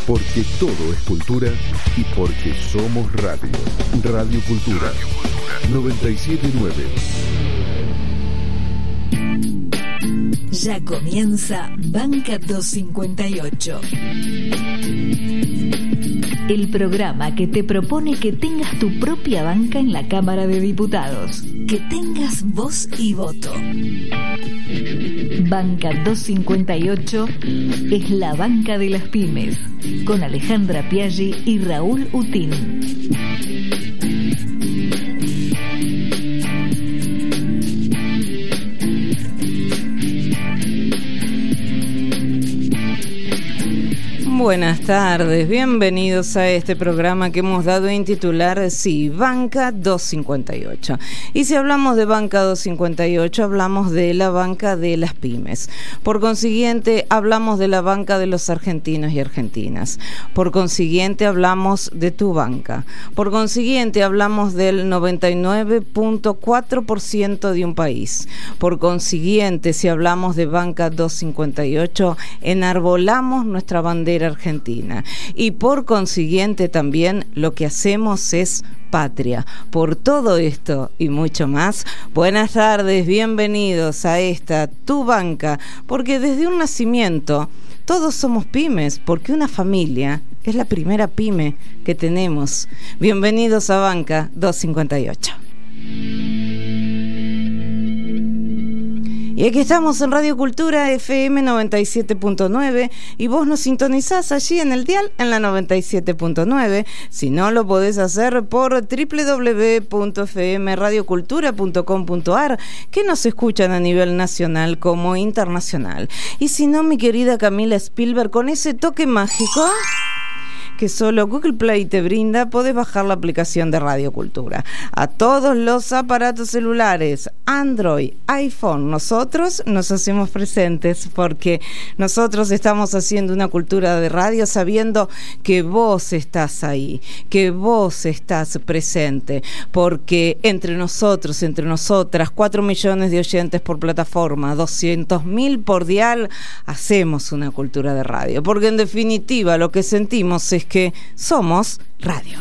Porque todo es cultura y porque somos radio. Radio Cultura 97.9. Ya comienza Banca 258. El programa que te propone que tengas tu propia banca en la Cámara de Diputados. Que tengas voz y voto. Banca 258 es la banca de las pymes. Con Alejandra Piaggi y Raúl Utín. Buenas tardes, bienvenidos a este programa que hemos dado en titular, sí, Banca 258. Y si hablamos de Banca 258, hablamos de la banca de las pymes. Por consiguiente, hablamos de la banca de los argentinos y argentinas. Por consiguiente, hablamos de tu banca. Por consiguiente, hablamos del 99.4% de un país. Por consiguiente, si hablamos de Banca 258, enarbolamos nuestra bandera argentina y por consiguiente también lo que hacemos es patria. Por todo esto y mucho más, buenas tardes, bienvenidos a esta tu banca, porque desde un nacimiento todos somos pymes, porque una familia es la primera pyme que tenemos. Bienvenidos a Banca 258. Y aquí estamos en Radio Cultura FM 97.9 y vos nos sintonizás allí en el dial en la 97.9. Si no, lo podés hacer por www.fmradiocultura.com.ar, que nos escuchan a nivel nacional como internacional. Y si no, mi querida Camila Spielberg, con ese toque mágico que solo Google Play te brinda, podés bajar la aplicación de Radio Cultura a todos los aparatos celulares, Android, iPhone. Nosotros nos hacemos presentes porque nosotros estamos haciendo una cultura de radio sabiendo que vos estás ahí, que vos estás presente, porque entre nosotros, entre nosotras, 4 millones de oyentes por plataforma, 200.000 por dial, hacemos una cultura de radio, porque en definitiva lo que sentimos es que somos radio.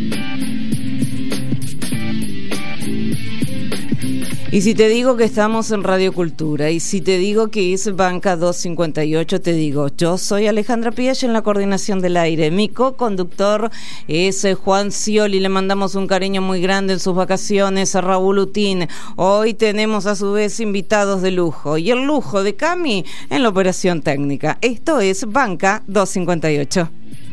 Y si te digo que estamos en Radio Cultura, y si te digo que es Banca 258, te digo, yo soy Alejandra Piaggi en la coordinación del aire. Mi co-conductor es Juan Scioli, le mandamos un cariño muy grande en sus vacaciones a Raúl Utín. Hoy tenemos a su vez invitados de lujo, y el lujo de Cami en la operación técnica. Esto es Banca 258.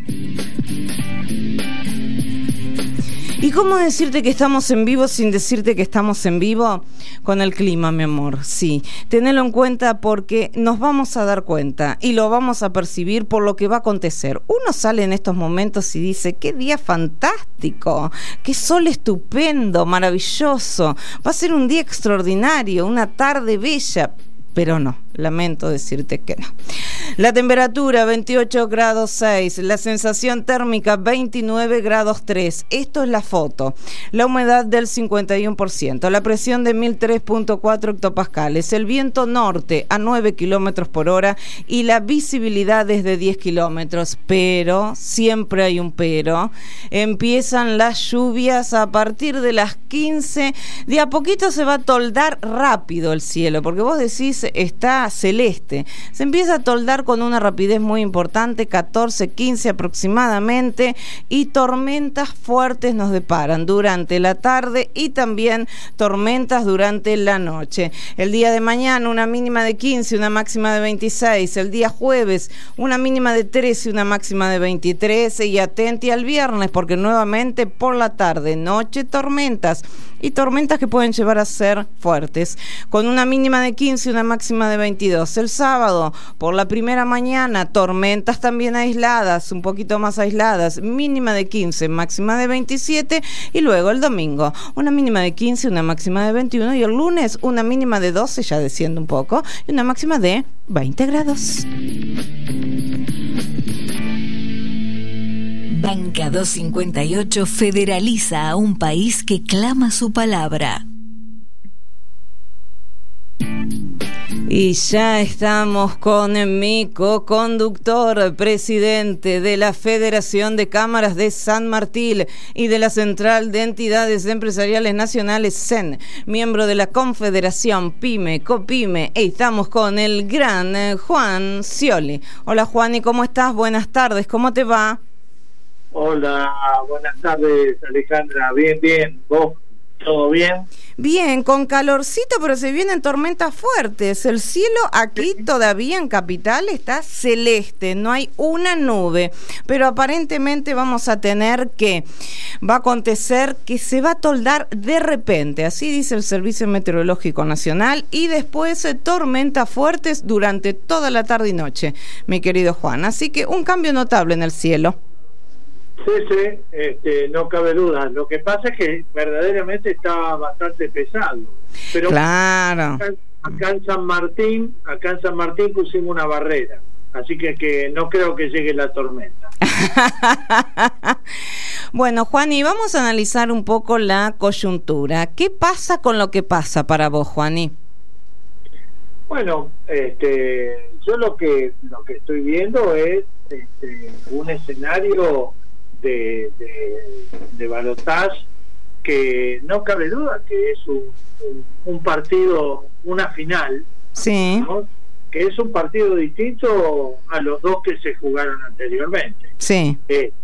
¿Y cómo decirte que estamos en vivo sin decirte que estamos en vivo? Con el clima, mi amor, sí. Tenelo en cuenta porque nos vamos a dar cuenta y lo vamos a percibir por lo que va a acontecer. Uno sale en estos momentos y dice, qué día fantástico, qué sol estupendo, maravilloso. Va a ser un día extraordinario, una tarde bella. Pero no, lamento decirte que no. La temperatura 28 grados 6, la sensación térmica 29 grados 3. Esto es la foto. La humedad del 51%, la presión de 1003.4 hectopascales, el viento norte a 9 kilómetros por hora y la visibilidad es de 10 kilómetros. Pero, siempre hay un pero, empiezan las lluvias a partir de las 15. De a poquito se va a toldar rápido el cielo, porque vos decís, está celeste. Se empieza a toldar con una rapidez muy importante, 14, 15 aproximadamente, y tormentas fuertes nos deparan durante la tarde y también tormentas durante la noche. El día de mañana una mínima de 15, una máxima de 26. El día jueves una mínima de 13, una máxima de 23. Y atenti al viernes porque nuevamente por la tarde, noche, tormentas. Y tormentas que pueden llevar a ser fuertes, con una mínima de 15 y una máxima de 22. El sábado, por la primera mañana, tormentas también aisladas, un poquito más aisladas, mínima de 15, máxima de 27. Y luego el domingo, una mínima de 15, una máxima de 21. Y el lunes, una mínima de 12, ya desciende un poco, y una máxima de 20 grados. Banca 258 federaliza a un país que clama su palabra. Y ya estamos con mi co-conductor, presidente de la Federación de Cámaras de San Martín y de la Central de Entidades Empresariales Nacionales, CEN, miembro de la Confederación PYME, COPYME. Estamos con el gran Juan Scioli. Hola Juan, ¿y cómo estás? Buenas tardes, ¿cómo te va? Hola, buenas tardes Alejandra, bien, ¿vos? ¿Todo bien? Bien, con calorcito, pero se vienen tormentas fuertes. El cielo aquí todavía en Capital está celeste, no hay una nube, pero aparentemente vamos a tener va a acontecer que se va a toldar de repente, así dice el Servicio Meteorológico Nacional, y después tormentas fuertes durante toda la tarde y noche, mi querido Juan. Así que un cambio notable en el cielo. Sí, no cabe duda. Lo que pasa es que verdaderamente está bastante pesado. Pero claro. Acá en San Martín pusimos una barrera, así que no creo que llegue la tormenta. Bueno, Juan, y vamos a analizar un poco la coyuntura. ¿Qué pasa con lo que pasa para vos, Juaní? Bueno, yo lo que estoy viendo es un escenario de balotaje que no cabe duda que es un partido, una final, sí, ¿no? Que es un partido distinto a los dos que se jugaron anteriormente. Sí.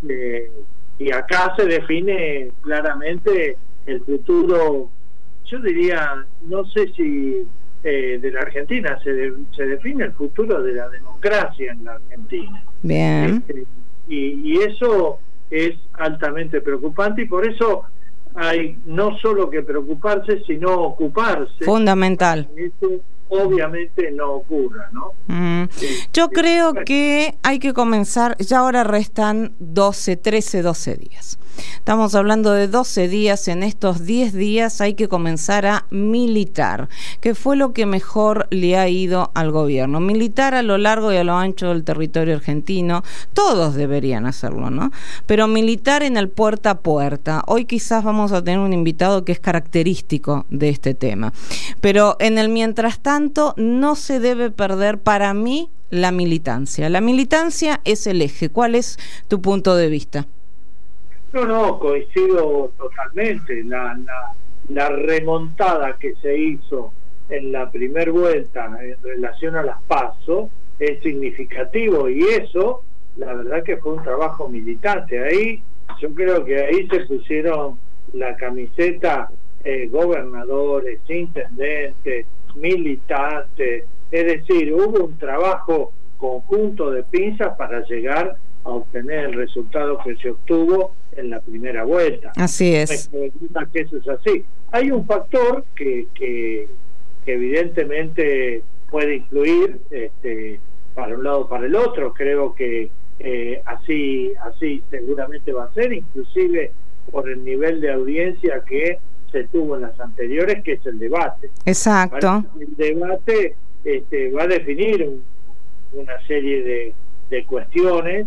Y acá se define claramente el futuro, yo diría, no sé si de la Argentina, se define el futuro de la democracia en la Argentina. Bien. Y eso es altamente preocupante, y por eso hay no solo que preocuparse, sino ocuparse. Fundamental. Eso obviamente no ocurra, ¿no? Yo creo que hay que comenzar, ya ahora restan 12 días. Estamos hablando de 12 días, en estos 10 días hay que comenzar a militar, que fue lo que mejor le ha ido al gobierno. Militar a lo largo y a lo ancho del territorio argentino, todos deberían hacerlo, ¿no? Pero militar en el puerta a puerta. Hoy quizás vamos a tener un invitado que es característico de este tema. Pero en el mientras tanto no se debe perder, para mí, la militancia. La militancia es el eje. ¿Cuál es tu punto de vista? No, coincido totalmente. La remontada que se hizo en la primera vuelta en relación a las PASO es significativo, y eso, la verdad que fue un trabajo militante. Ahí, yo creo que ahí se pusieron la camiseta gobernadores, intendentes, militantes, es decir, hubo un trabajo conjunto de pinzas para llegar a obtener el resultado que se obtuvo en la primera vuelta. Así es. Me pregunta que eso es así. Hay un factor que evidentemente puede influir para un lado o para el otro. Creo que así seguramente va a ser, inclusive por el nivel de audiencia que se tuvo en las anteriores, que es el debate. Exacto. El debate va a definir una serie de cuestiones,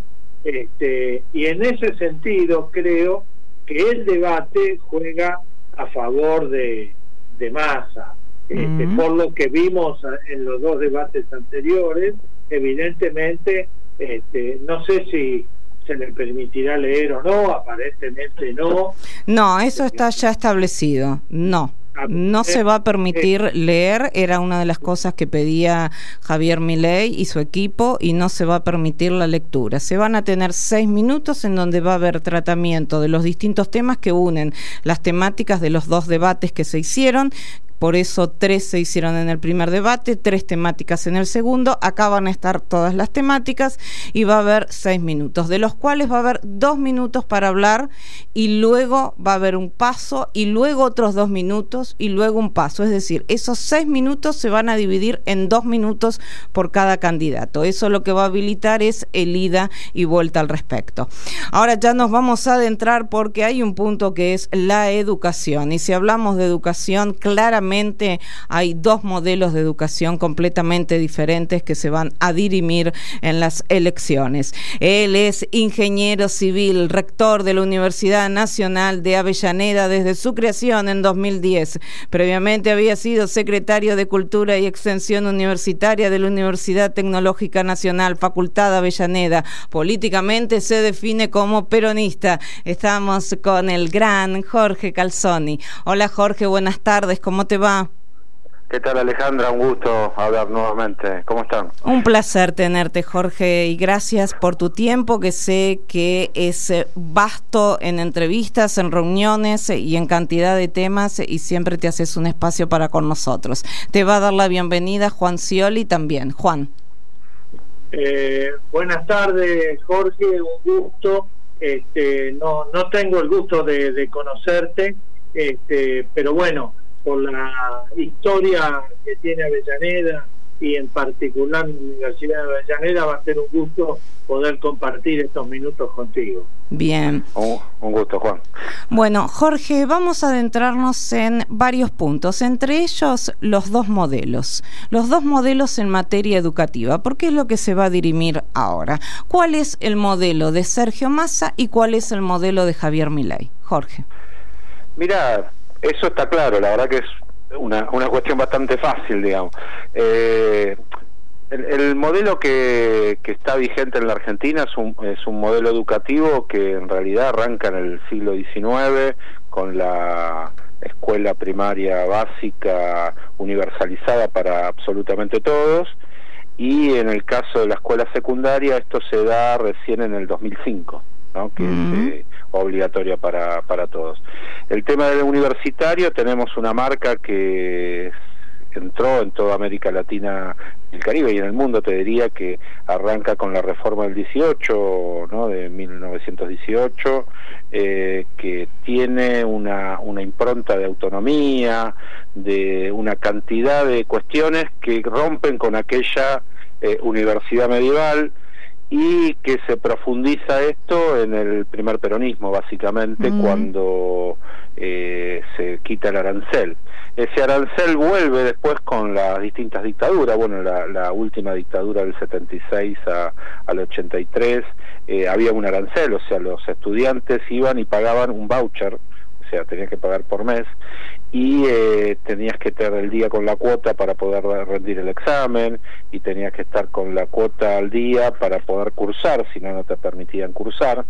y en ese sentido creo que el debate juega a favor de Massa. Por lo que vimos en los dos debates anteriores, evidentemente, no sé si se le permitirá leer o no, aparentemente no. No, eso está ya establecido, no se va a permitir leer, era una de las cosas que pedía Javier Milei y su equipo, y no se va a permitir la lectura. Se van a tener 6 minutos en donde va a haber tratamiento de los distintos temas que unen las temáticas de los dos debates que se hicieron. Por eso 3 se hicieron en el primer debate, 3 temáticas en el segundo. Acá van a estar todas las temáticas y va a haber 6 minutos, de los cuales va a haber 2 minutos para hablar, y luego va a haber un paso, y luego otros 2 minutos, y luego un paso. Es decir, esos 6 minutos se van a dividir en 2 minutos por cada candidato. Eso lo que va a habilitar es el ida y vuelta al respecto. Ahora ya nos vamos a adentrar, porque hay un punto que es la educación. Y si hablamos de educación, claramente claramente hay dos modelos de educación completamente diferentes que se van a dirimir en las elecciones. Él es ingeniero civil, rector de la Universidad Nacional de Avellaneda desde su creación en 2010. Previamente había sido secretario de Cultura y Extensión Universitaria de la Universidad Tecnológica Nacional, Facultad de Avellaneda. Políticamente se define como peronista. Estamos con el gran Jorge Calzoni. Hola Jorge, buenas tardes, ¿cómo te va? ¿Qué tal, Alejandra? Un gusto hablar nuevamente. ¿Cómo están? Un placer tenerte, Jorge, y gracias por tu tiempo, que sé que es vasto en entrevistas, en reuniones y en cantidad de temas, y siempre te haces un espacio para con nosotros. Te va a dar la bienvenida Juan Scioli también. Juan. Buenas tardes, Jorge, un gusto. No tengo el gusto de conocerte, pero bueno, por la historia que tiene Avellaneda y en particular la Universidad de Avellaneda, va a ser un gusto poder compartir estos minutos contigo. Bien. Un gusto, Juan. Bueno, Jorge, vamos a adentrarnos en varios puntos, entre ellos los dos modelos en materia educativa, porque es lo que se va a dirimir ahora. ¿Cuál es el modelo de Sergio Massa y cuál es el modelo de Javier Milei? Jorge. Mira, eso está claro, la verdad que es una cuestión bastante fácil, digamos. El modelo que está vigente en la Argentina es un modelo educativo que en realidad arranca en el siglo XIX con la escuela primaria básica universalizada para absolutamente todos, y en el caso de la escuela secundaria esto se da recién en el 2005, ¿no? Que es obligatoria para todos. El tema del universitario, tenemos una marca que entró en toda América Latina, el Caribe y en el mundo, te diría, que arranca con la reforma del 18, ¿no? De 1918, que tiene una impronta de autonomía, de una cantidad de cuestiones que rompen con aquella universidad medieval, y que se profundiza esto en el primer peronismo, básicamente, cuando se quita el arancel. Ese arancel vuelve después con las distintas dictaduras. Bueno, la última dictadura del 76 al 83 había un arancel, o sea, los estudiantes iban y pagaban un voucher, o sea, tenías que pagar por mes, y tenías que estar el día con la cuota para poder rendir el examen, y tenías que estar con la cuota al día para poder cursar, si no te permitían cursar.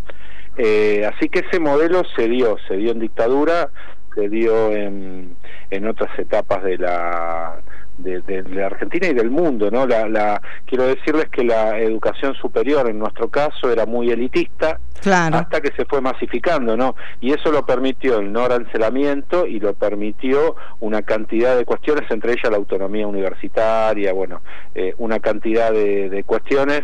Así que ese modelo se dio en dictadura, se dio en otras etapas de la Argentina y del mundo, ¿no? Quiero decirles que la educación superior en nuestro caso era muy elitista, claro, hasta que se fue masificando, ¿no? Y eso lo permitió el no arancelamiento y lo permitió una cantidad de cuestiones, entre ellas la autonomía universitaria, bueno, una cantidad de cuestiones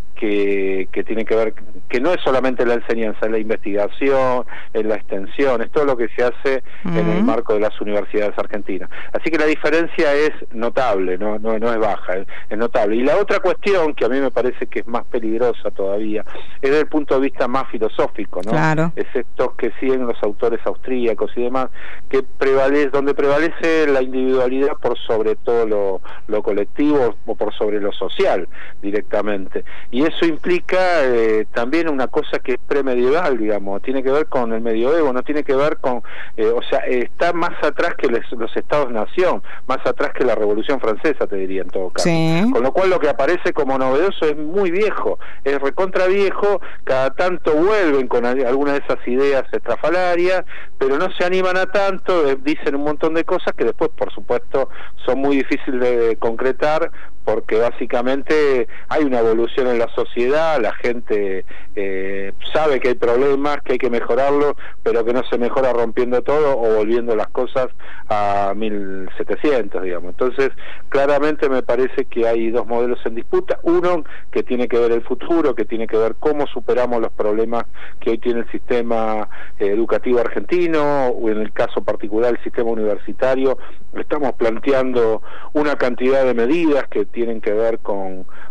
que tiene que ver, que no es solamente la enseñanza, es la investigación, es la extensión, es todo lo que se hace en el marco de las universidades argentinas. Así que la diferencia es notable, no es baja, es notable. Y la otra cuestión, que a mí me parece que es más peligrosa todavía, es desde el punto de vista más filosófico, ¿no? Claro. Es estos que siguen los autores austríacos y demás, que donde prevalece la individualidad por sobre todo lo colectivo o por sobre lo social directamente. Y eso implica también una cosa que es premedieval, digamos, tiene que ver con el medioevo, no tiene que ver con, o sea, está más atrás que los estados-nación, más atrás que la Revolución Francesa, te diría en todo caso. Sí. Con lo cual lo que aparece como novedoso es muy viejo, es recontra viejo, cada tanto vuelven con alguna de esas ideas estrafalarias, pero no se animan a tanto, dicen un montón de cosas que después, por supuesto, son muy difíciles de concretar, porque básicamente hay una evolución en la sociedad, la gente sabe que hay problemas, que hay que mejorarlo, pero que no se mejora rompiendo todo o volviendo las cosas a 1700, digamos. Entonces, claramente me parece que hay dos modelos en disputa, uno que tiene que ver el futuro, que tiene que ver cómo superamos los problemas que hoy tiene el sistema educativo argentino, o en el caso particular el sistema universitario. Estamos planteando una cantidad de medidas que tienen que ver con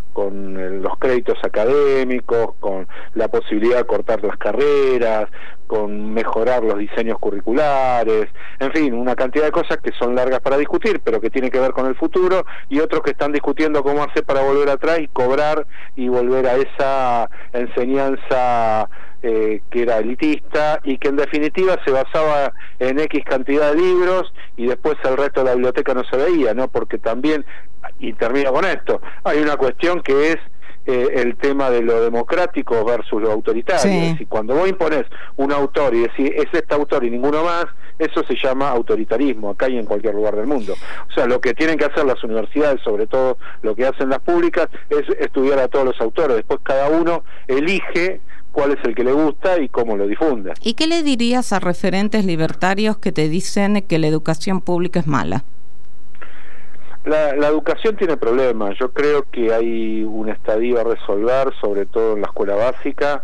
los créditos académicos, con la posibilidad de cortar las carreras, con mejorar los diseños curriculares, en fin, una cantidad de cosas que son largas para discutir, pero que tienen que ver con el futuro, y otros que están discutiendo cómo hacer para volver atrás y cobrar y volver a esa enseñanza que era elitista y que en definitiva se basaba en X cantidad de libros y después el resto de la biblioteca no se veía, ¿no? Porque también, y termino con esto, hay una cuestión que es el tema de lo democrático versus lo autoritario. Sí. Es decir, cuando vos imponés un autor y decís es este autor y ninguno más, eso se llama autoritarismo acá y en cualquier lugar del mundo. O sea, lo que tienen que hacer las universidades, sobre todo lo que hacen las públicas, es estudiar a todos los autores. Después cada uno elige cuál es el que le gusta y cómo lo difunde. ¿Y qué le dirías a referentes libertarios que te dicen que la educación pública es mala? La educación tiene problemas. Yo creo que hay un estadio a resolver, sobre todo en la escuela básica,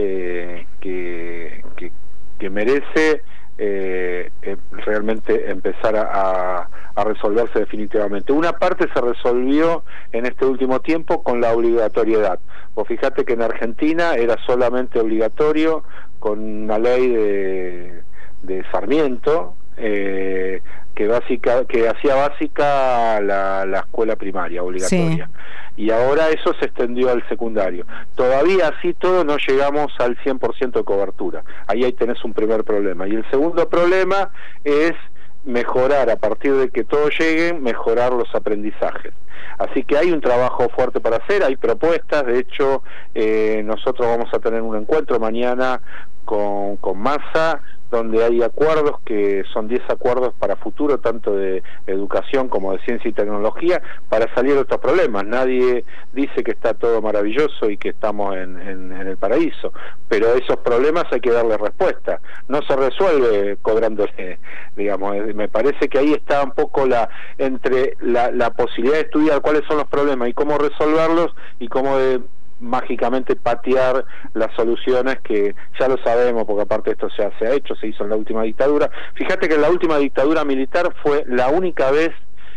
que merece realmente empezar a resolverse definitivamente. Una parte se resolvió en este último tiempo con la obligatoriedad. Vos fijate que en Argentina era solamente obligatorio con una ley de Sarmiento, que hacía básica la escuela primaria obligatoria. Sí. Y ahora eso se extendió al secundario. Todavía así todo no llegamos al 100% de cobertura. Ahí tenés un primer problema. Y el segundo problema es mejorar, a partir de que todos lleguen, mejorar los aprendizajes. Así que hay un trabajo fuerte para hacer, hay propuestas. De hecho, nosotros vamos a tener un encuentro mañana con Massa, donde hay acuerdos que son 10 acuerdos para futuro, tanto de educación como de ciencia y tecnología, para salir de estos problemas. Nadie dice que está todo maravilloso y que estamos en el paraíso, pero esos problemas hay que darle respuesta. No se resuelve cobrándole, digamos. Me parece que ahí está un poco entre la posibilidad de estudiar cuáles son los problemas y cómo resolverlos, y cómo mágicamente patear las soluciones, que ya lo sabemos, porque aparte esto se ha hecho, se hizo en la última dictadura. Fíjate que en la última dictadura militar fue la única vez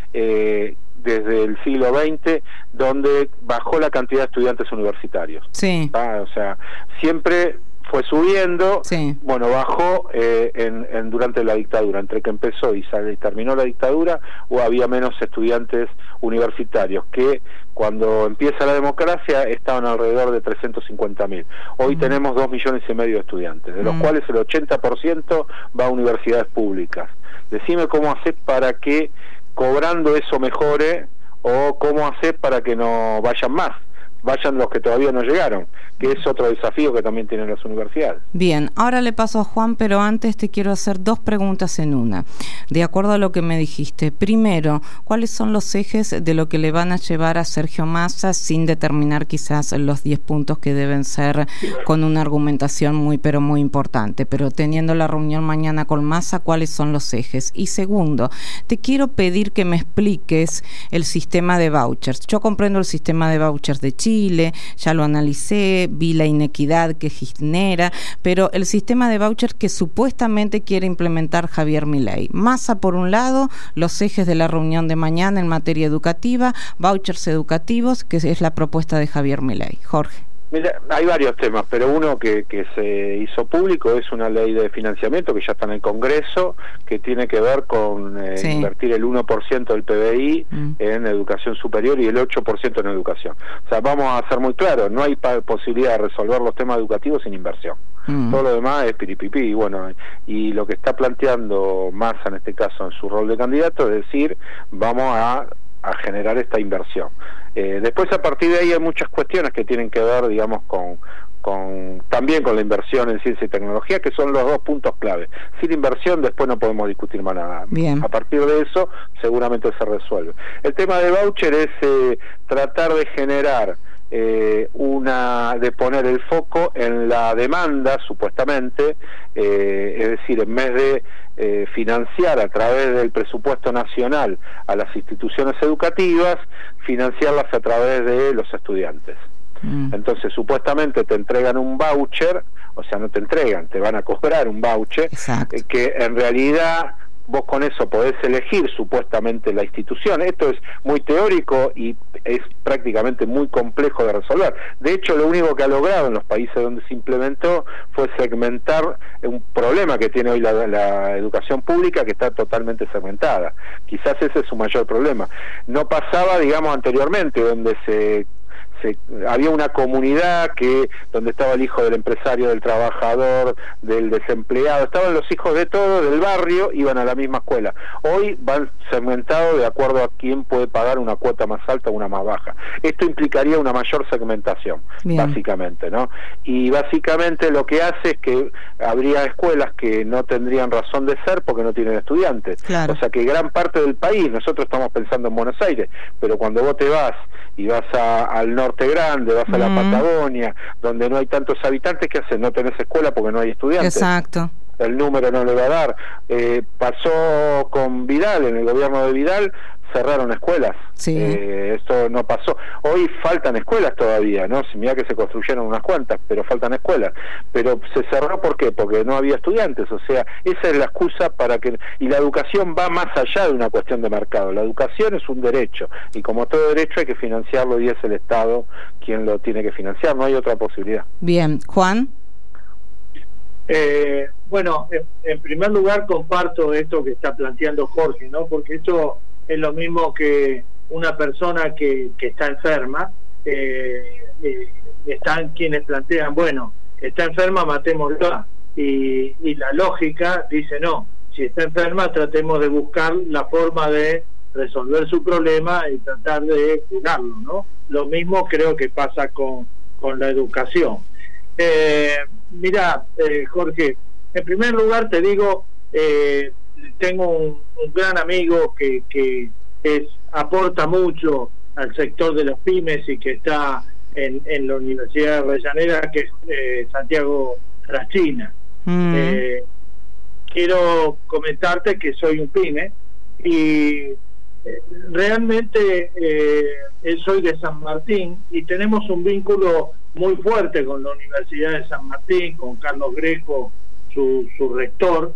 desde el siglo XX donde bajó la cantidad de estudiantes universitarios. Sí. O sea, siempre fue subiendo. Sí. Bueno, bajó durante la dictadura, entre que empezó y terminó la dictadura, o había menos estudiantes universitarios, que cuando empieza la democracia estaban alrededor de 350.000. Hoy tenemos 2,5 millones de estudiantes, de los cuales el 80% va a universidades públicas. Decime cómo hacer para que cobrando eso mejore, o cómo hacer para que no vayan más. Vayan los que todavía no llegaron, que es otro desafío que también tienen las universidades. Bien, ahora le paso a Juan, pero antes te quiero hacer 2 preguntas en una, de acuerdo a lo que me dijiste. Primero, ¿cuáles son los ejes de lo que le van a llevar a Sergio Massa, sin determinar quizás los 10 puntos que deben ser con una argumentación muy importante, pero teniendo la reunión mañana con Massa, cuáles son los ejes? Y segundo, te quiero pedir que me expliques el sistema de vouchers. Yo comprendo el sistema de vouchers de Chile, ya lo analicé, vi la inequidad que genera, pero el sistema de vouchers que supuestamente quiere implementar Javier Milei. Massa, por un lado, los ejes de la reunión de mañana en materia educativa, vouchers educativos, que es la propuesta de Javier Milei. Jorge. Mira, hay varios temas, pero uno que se hizo público es una ley de financiamiento que ya está en el Congreso, que tiene que ver con invertir el 1% del PBI en educación superior y el 8% en educación. O sea, vamos a ser muy claros, no hay posibilidad de resolver los temas educativos sin inversión. Todo lo demás es piripipí. Y bueno, y lo que está planteando Massa en este caso en su rol de candidato es decir, vamos a generar esta inversión. Después, a partir de ahí hay muchas cuestiones que tienen que ver, digamos, también con la inversión en ciencia y tecnología, que son los 2 puntos clave. Sin inversión después no podemos discutir más nada. Bien. A partir de eso seguramente se resuelve. El tema de voucher es tratar de generar de poner el foco en la demanda, supuestamente, es decir, en vez de financiar a través del presupuesto nacional a las instituciones educativas, financiarlas a través de los estudiantes. Entonces, supuestamente te entregan un voucher, o sea, no te entregan, te van a cobrar un voucher, que en realidad vos con eso podés elegir supuestamente la institución. Esto es muy teórico y es prácticamente muy complejo de resolver. De hecho, lo único que ha logrado en los países donde se implementó fue segmentar un problema que tiene hoy la educación pública, que está totalmente segmentada. Quizás ese es su mayor problema. No pasaba, digamos, anteriormente, donde había una comunidad donde estaba el hijo del empresario, del trabajador, del desempleado, estaban los hijos de todo, del barrio, iban a la misma escuela. Hoy van segmentados de acuerdo a quién puede pagar una cuota más alta o una más baja. Esto implicaría una mayor segmentación, básicamente, ¿no? Y básicamente lo que hace es que habría escuelas que no tendrían razón de ser porque no tienen estudiantes. Claro. O sea que gran parte del país, nosotros estamos pensando en Buenos Aires, pero cuando vos te vas y vas al norte grande, vas a la Patagonia, donde no hay tantos habitantes, ¿qué haces? No tenés escuela porque no hay estudiantes. Exacto. El número no le va a dar. Pasó con Vidal, en el gobierno de Vidal, cerraron escuelas. Sí. Esto no pasó. Hoy faltan escuelas todavía, ¿no? Mirá que se construyeron unas cuantas, pero faltan escuelas. Pero se cerró, ¿por qué? Porque no había estudiantes. O sea, esa es la excusa para que... Y la educación va más allá de una cuestión de mercado. La educación es un derecho. Y como todo derecho hay que financiarlo y es el Estado quien lo tiene que financiar. No hay otra posibilidad. Bien. Juan. Bueno, en primer lugar comparto esto que está planteando Jorge, ¿no? Porque esto es lo mismo que una persona que está enferma. Están quienes plantean, bueno, está enferma, matémosla. Y la lógica dice, no, si está enferma tratemos de buscar la forma de resolver su problema y tratar de curarlo, ¿no? Lo mismo creo que pasa con la educación. Mira, Jorge, en primer lugar te digo, tengo un gran amigo que aporta mucho al sector de las pymes y que está en la Universidad de Avellaneda, que es Santiago Trascina. Quiero comentarte que soy un pyme y realmente soy de San Martín y tenemos un vínculo muy fuerte con la Universidad de San Martín, con Carlos Greco, su rector,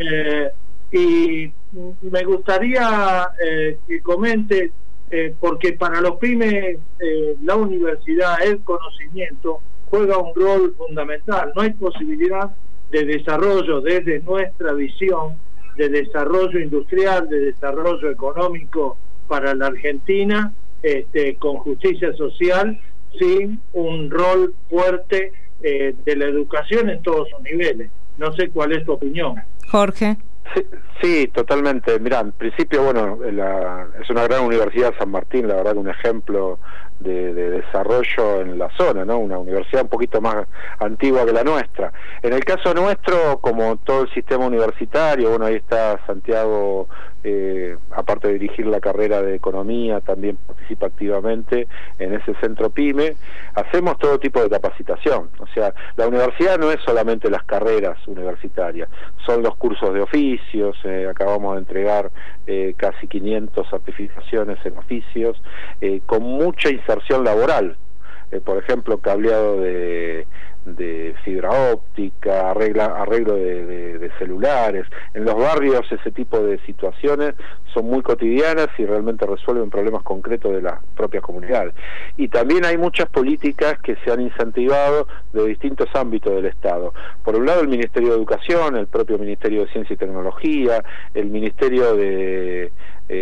y me gustaría que comente, porque para los pymes la universidad, el conocimiento, juega un rol fundamental. No hay posibilidad de desarrollo desde nuestra visión, de desarrollo industrial, de desarrollo económico para la Argentina, con justicia social, sin un rol fuerte de la educación en todos sus niveles. No sé cuál es tu opinión. Jorge. Sí, totalmente. Mirá, en principio, bueno, es una gran universidad San Martín, la verdad que un ejemplo de desarrollo en la zona, ¿no? Una universidad un poquito más antigua que la nuestra. En el caso nuestro, como todo el sistema universitario, bueno, ahí está Santiago, aparte de dirigir la carrera de Economía, también participa activamente en ese centro PYME. Hacemos todo tipo de capacitación. O sea, la universidad no es solamente las carreras universitarias, son los cursos de oficios. Acabamos de entregar casi 500 certificaciones en oficios, con mucha inserción laboral. Por ejemplo, cableado de fibra óptica, arreglo de celulares. En los barrios ese tipo de situaciones son muy cotidianas y realmente resuelven problemas concretos de las propias comunidades. Y también hay muchas políticas que se han incentivado de distintos ámbitos del Estado. Por un lado el Ministerio de Educación, el propio Ministerio de Ciencia y Tecnología, el Ministerio de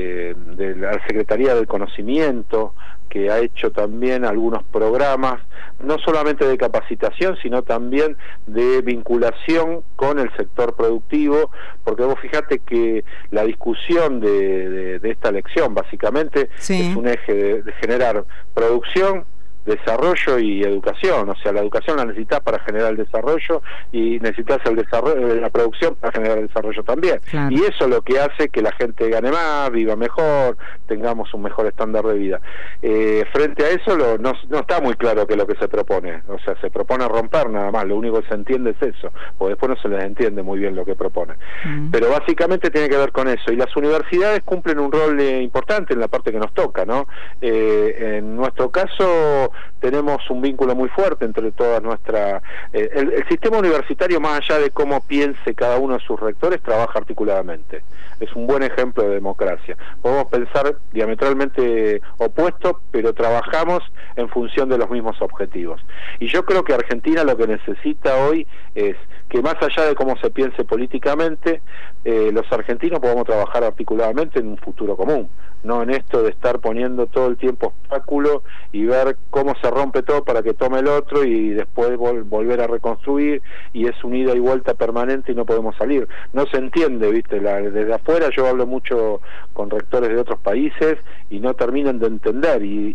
la Secretaría del Conocimiento, que ha hecho también algunos programas, no solamente de capacitación, sino también de vinculación con el sector productivo, porque vos fijate que la discusión de esta elección básicamente es un eje de generar producción, desarrollo y educación. O sea, la educación la necesitas para generar el desarrollo y necesitas el desarrollo, la producción para generar el desarrollo también. Claro. Y eso es lo que hace que la gente gane más, viva mejor, tengamos un mejor estándar de vida. Frente a eso no está muy claro qué es lo que se propone. O sea, se propone romper nada más, lo único que se entiende es eso, porque después no se les entiende muy bien lo que propone. Pero básicamente tiene que ver con eso. Y las universidades cumplen un rol importante en la parte que nos toca, ¿no? En nuestro caso, tenemos un vínculo muy fuerte entre todas nuestras... el sistema universitario, más allá de cómo piense cada uno de sus rectores, trabaja articuladamente. Es un buen ejemplo de democracia. Podemos pensar diametralmente opuestos, pero trabajamos en función de los mismos objetivos. Y yo creo que Argentina lo que necesita hoy es que, más allá de cómo se piense políticamente, los argentinos podamos trabajar articuladamente en un futuro común, no en esto de estar poniendo todo el tiempo obstáculos y ver cómo se rompe todo para que tome el otro y después volver a reconstruir, y es un ida y vuelta permanente y no podemos salir. No se entiende, ¿viste? Desde afuera yo hablo mucho con rectores de otros países y no terminan de entender, y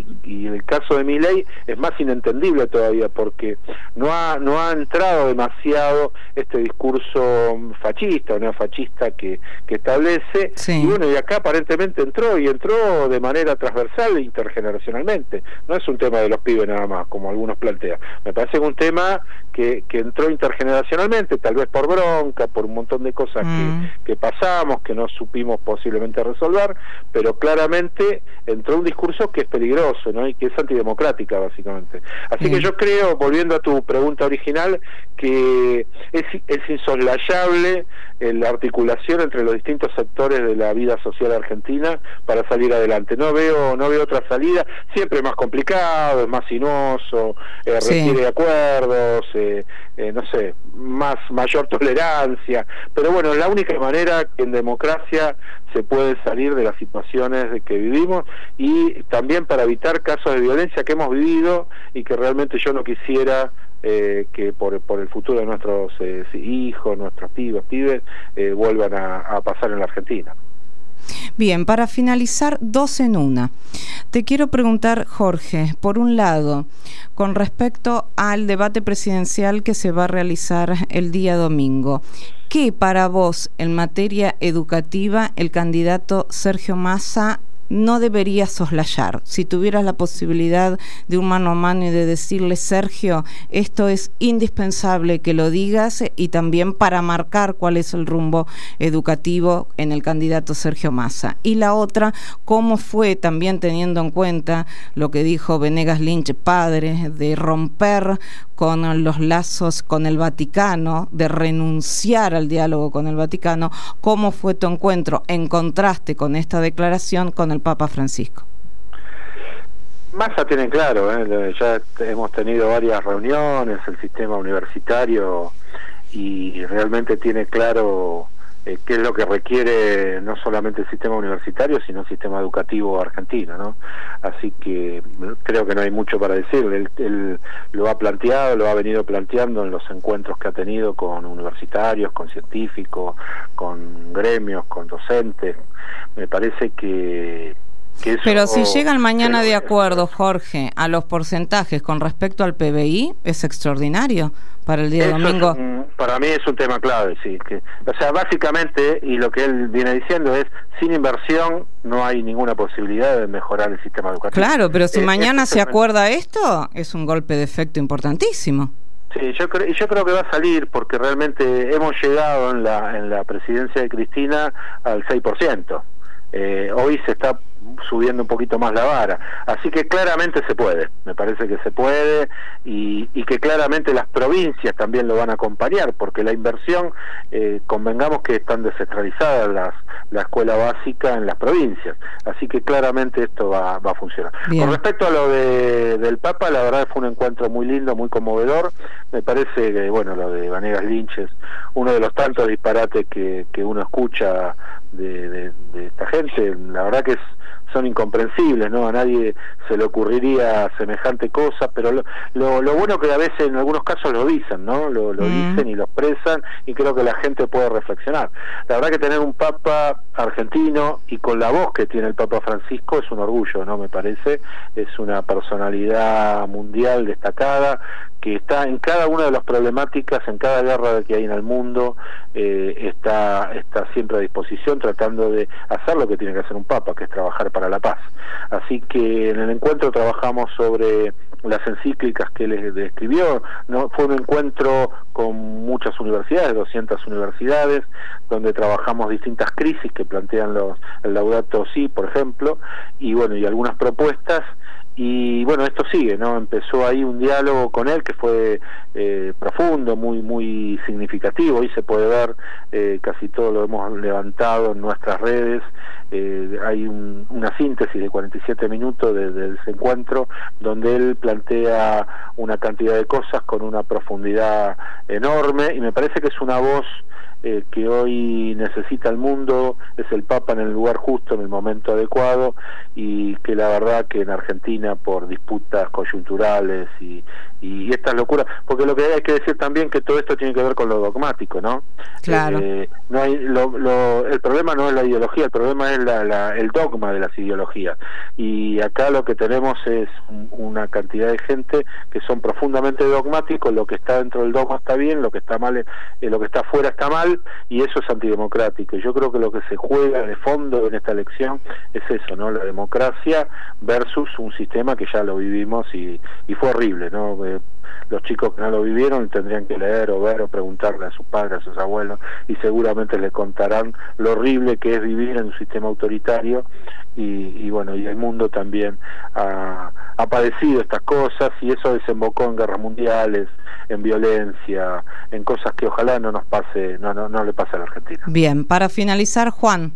en el caso de Milei es más inentendible todavía, porque no ha entrado demasiado este discurso fascista o neofascista que establece, sí. Y bueno, y acá aparentemente entró de manera transversal e intergeneracionalmente. No es un tema de los pibes nada más, como algunos plantean. Me parece que es un tema que entró intergeneracionalmente, tal vez por bronca, por un montón de cosas que pasamos, que no supimos posiblemente resolver, pero claramente entró un discurso que es peligroso, ¿no? Y que es antidemocrática, básicamente. Así que yo creo, volviendo a tu pregunta original, que es insoslayable la articulación entre los distintos sectores de la vida social argentina para salir adelante. No veo otra salida. Siempre es más complicado, es más sinuoso, requiere acuerdos, no sé, mayor tolerancia, pero bueno, es la única manera que en democracia se puede salir de las situaciones de que vivimos, y también para evitar casos de violencia que hemos vivido y que realmente yo no quisiera que por el futuro de nuestros hijos, nuestros pibes vuelvan a pasar en la Argentina. Bien, para finalizar, 2 en 1. Te quiero preguntar, Jorge, por un lado, con respecto al debate presidencial que se va a realizar el día domingo, ¿qué para vos en materia educativa el candidato Sergio Massa no debería soslayar? Si tuvieras la posibilidad de un mano a mano y de decirle, Sergio, esto es indispensable que lo digas, y también para marcar cuál es el rumbo educativo en el candidato Sergio Massa. Y la otra, ¿cómo fue, también teniendo en cuenta lo que dijo Venegas Lynch, padre, de romper con los lazos con el Vaticano, de renunciar al diálogo con el Vaticano, cómo fue tu encuentro en contraste con esta declaración con el Papa Francisco? Massa tiene claro, ya hemos tenido varias reuniones, el sistema universitario, y realmente tiene claro qué es lo que requiere no solamente el sistema universitario, sino el sistema educativo argentino, ¿no? Así que creo que no hay mucho para decir. Él lo ha planteado, lo ha venido planteando en los encuentros que ha tenido con universitarios, con científicos, con gremios, con docentes. Me parece que eso... Pero si llegan mañana de acuerdo, Jorge, a los porcentajes con respecto al PBI, es extraordinario para el día domingo. Para mí es un tema clave, sí. O sea, básicamente, y lo que él viene diciendo es, sin inversión no hay ninguna posibilidad de mejorar el sistema educativo. Claro, pero si mañana se acuerda esto, es un golpe de efecto importantísimo. Sí, yo creo que va a salir, porque realmente hemos llegado en la presidencia de Cristina al 6%. Hoy se está subiendo un poquito más la vara, así que claramente se puede, me parece que se puede, y que claramente las provincias también lo van a acompañar, porque la inversión, convengamos que están descentralizadas la escuela básica en las provincias, así que claramente esto va a funcionar. Bien. Con respecto a lo del Papa, la verdad fue un encuentro muy lindo, muy conmovedor. Me parece que, bueno, lo de Venegas Lynch es uno de los tantos disparates que uno escucha de esta gente. La verdad que son incomprensibles, ¿no? A nadie se le ocurriría semejante cosa, pero lo bueno que a veces en algunos casos lo dicen, ¿no? Lo dicen y lo expresan, y creo que la gente puede reflexionar. La verdad que tener un Papa argentino y con la voz que tiene el Papa Francisco es un orgullo, ¿no? Me parece, es una personalidad mundial destacada, que está en cada una de las problemáticas, en cada guerra que hay en el mundo, está siempre a disposición, tratando de hacer lo que tiene que hacer un Papa, que es trabajar para la paz. Así que en el encuentro trabajamos sobre las encíclicas que él escribió, ¿no? Fue un encuentro con muchas universidades, 200 universidades, donde trabajamos distintas crisis que plantean el Laudato Si, por ejemplo, y bueno, y algunas propuestas, Y bueno, esto sigue, ¿no? Empezó ahí un diálogo con él que fue profundo, muy significativo. Hoy se puede ver, casi todo lo hemos levantado en nuestras redes. Hay una síntesis de 47 minutos de ese encuentro, donde él plantea una cantidad de cosas con una profundidad enorme, y me parece que es una voz que hoy necesita el mundo. Es el Papa en el lugar justo, en el momento adecuado, y que la verdad que en Argentina, por disputas coyunturales y estas locuras, porque lo que hay que decir también que todo esto tiene que ver con lo dogmático, ¿no? Claro. No hay el problema no es la ideología, el problema es el dogma de las ideologías, y acá lo que tenemos es una cantidad de gente que son profundamente dogmáticos. Lo que está dentro del dogma está bien, lo que está mal, lo que está afuera está mal, y eso es antidemocrático. Y yo creo que lo que se juega de fondo en esta elección es eso, ¿no? La democracia versus un sistema que ya lo vivimos y fue horrible, ¿no? Los chicos que no lo vivieron tendrían que leer o ver o preguntarle a sus padres, a sus abuelos, y seguramente les contarán lo horrible que es vivir en un sistema autoritario. Y bueno, y el mundo también ha padecido estas cosas, y eso desembocó en guerras mundiales, en violencia, en cosas que ojalá no nos pase, no le pase a la Argentina. Bien, para finalizar, Juan.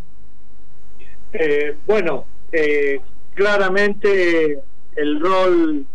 Claramente el rol,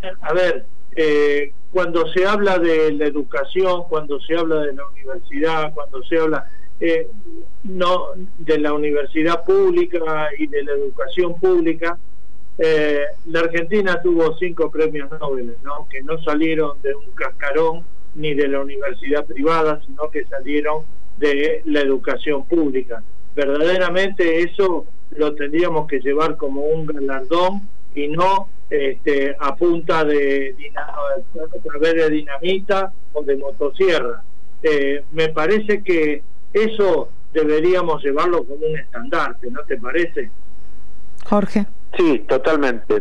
cuando se habla de la educación, cuando se habla de la universidad, cuando se habla no de la universidad pública y de la educación pública, la Argentina tuvo 5 premios Nobel, ¿no? Que no salieron de un cascarón ni de la universidad privada, sino que salieron de la educación pública. Verdaderamente eso lo tendríamos que llevar como un galardón, y no a punta a través de dinamita o de motosierra. Me parece que eso deberíamos llevarlo como un estandarte, ¿no te parece? Jorge. Sí, totalmente.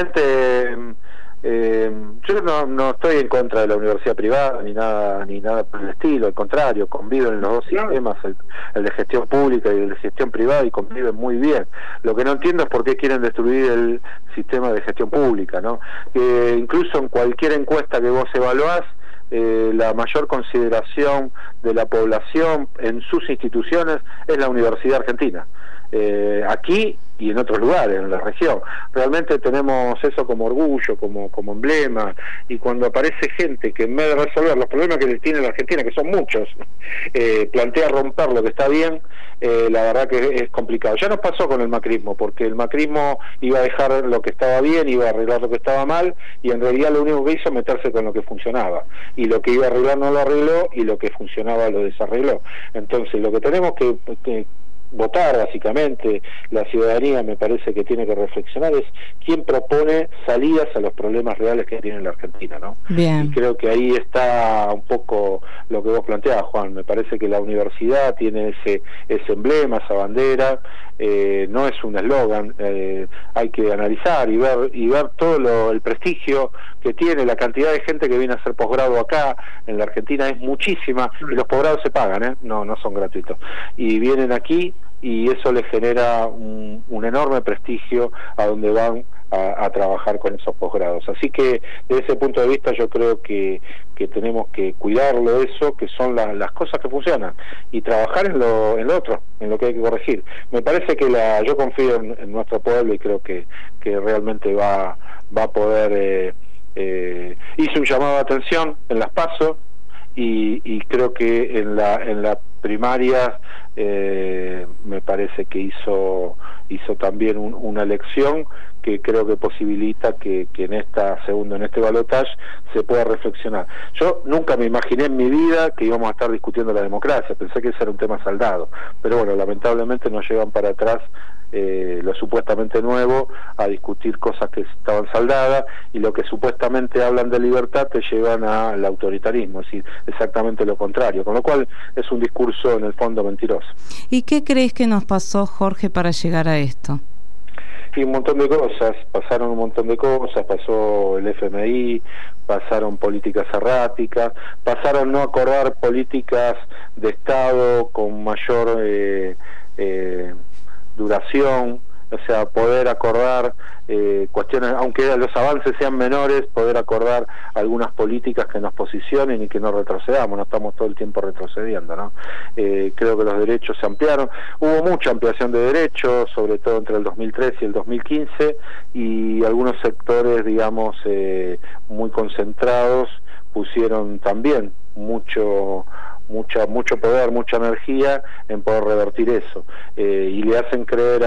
Yo no estoy en contra de la universidad privada ni nada por el estilo, al contrario, conviven los dos sistemas, el de gestión pública y el de gestión privada, y conviven muy bien. Lo que no entiendo es por qué quieren destruir el sistema de gestión pública, ¿no? Incluso en cualquier encuesta que vos evaluás, la mayor consideración de la población en sus instituciones es la Universidad Argentina. Aquí y en otros lugares, en la región. Realmente tenemos eso como orgullo, como emblema, y cuando aparece gente que en vez de resolver los problemas que tiene la Argentina, que son muchos, plantea romper lo que está bien, la verdad que es complicado. Ya nos pasó con el macrismo, porque el macrismo iba a dejar lo que estaba bien, iba a arreglar lo que estaba mal, y en realidad lo único que hizo es meterse con lo que funcionaba, y lo que iba a arreglar no lo arregló, y lo que funcionaba lo desarregló. Entonces lo que tenemos que votar, básicamente, la ciudadanía, me parece que tiene que reflexionar, es quién propone salidas a los problemas reales que tiene la Argentina, ¿no? Bien. Y creo que ahí está un poco lo que vos planteabas, Juan. Me parece que la universidad tiene ese emblema, esa bandera, no es un eslogan, hay que analizar y ver todo el prestigio que tiene, la cantidad de gente que viene a hacer posgrado acá en la Argentina es muchísima, y los posgrados se pagan, no son gratuitos, y vienen aquí, y eso les genera un enorme prestigio a donde van a trabajar con esos posgrados. Así que desde ese punto de vista yo creo que tenemos que cuidarlo, eso, que son las cosas que funcionan, y trabajar en lo otro, en lo que hay que corregir. Me parece que yo confío en nuestro pueblo, y creo que realmente va a poder. Hice un llamado de atención en las PASO, y creo que en la primaria me parece que hizo también una elección que creo que posibilita que en este balotaje se pueda reflexionar. Yo nunca me imaginé en mi vida que íbamos a estar discutiendo la democracia, pensé que ese era un tema saldado, pero bueno, lamentablemente nos llevan para atrás lo supuestamente nuevo a discutir cosas que estaban saldadas, y lo que supuestamente hablan de libertad te llevan al autoritarismo, es decir, exactamente lo contrario, con lo cual es un discurso en el fondo mentiroso. ¿Y qué crees que nos pasó, Jorge, para llegar a esto? Y un montón de cosas, pasaron un montón de cosas, pasó el FMI, pasaron políticas erráticas, pasaron no acordar políticas de Estado con mayor duración, O sea, poder acordar cuestiones, aunque los avances sean menores, poder acordar algunas políticas que nos posicionen y que no retrocedamos, no estamos todo el tiempo retrocediendo, ¿no? Creo que los derechos se ampliaron, hubo mucha ampliación de derechos, sobre todo entre el 2013 y el 2015, y algunos sectores, digamos, muy concentrados, pusieron también mucho poder, mucha energía en poder revertir eso, y le hacen creer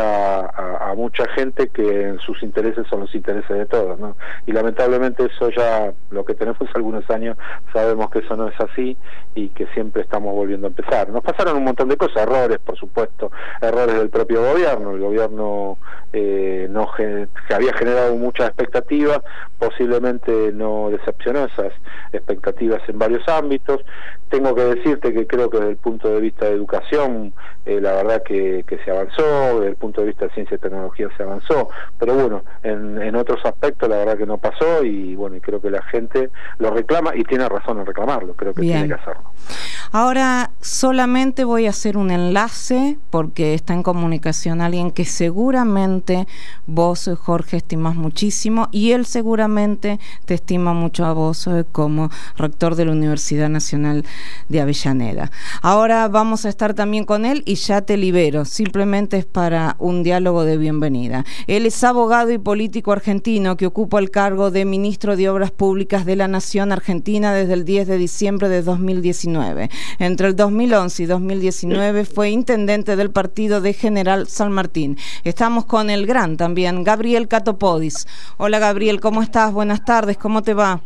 a mucha gente que sus intereses son los intereses de todos, ¿no? Y lamentablemente eso ya, lo que tenemos algunos años, sabemos que eso no es así y que siempre estamos volviendo a empezar. Nos pasaron un montón de cosas, errores, por supuesto, errores del propio gobierno. El gobierno que había generado muchas expectativas, posiblemente no decepcionó esas expectativas en varios ámbitos. Tengo que decirte que creo que desde el punto de vista de educación, la verdad que se avanzó, desde el punto de vista de ciencia y tecnología se avanzó, pero bueno, en otros aspectos la verdad que no pasó, y bueno, y creo que la gente lo reclama y tiene razón en reclamarlo, creo que Bien. tiene que hacerlo. Ahora solamente voy a hacer un enlace porque está en comunicación alguien que seguramente vos, Jorge, estimás muchísimo, y él seguramente te estima mucho a vos como rector de la Universidad Nacional de Avellaneda. Ahora vamos a estar también con él y ya te libero, simplemente es para un diálogo de bienvenida. Él es abogado y político argentino que ocupa el cargo de ministro de Obras Públicas de la Nación Argentina desde el 10 de diciembre de 2019. Entre el 2011 y 2019 fue intendente del partido de General San Martín. Estamos con el gran también, Gabriel Catopodis. Hola Gabriel, ¿cómo estás? Buenas tardes, ¿cómo te va?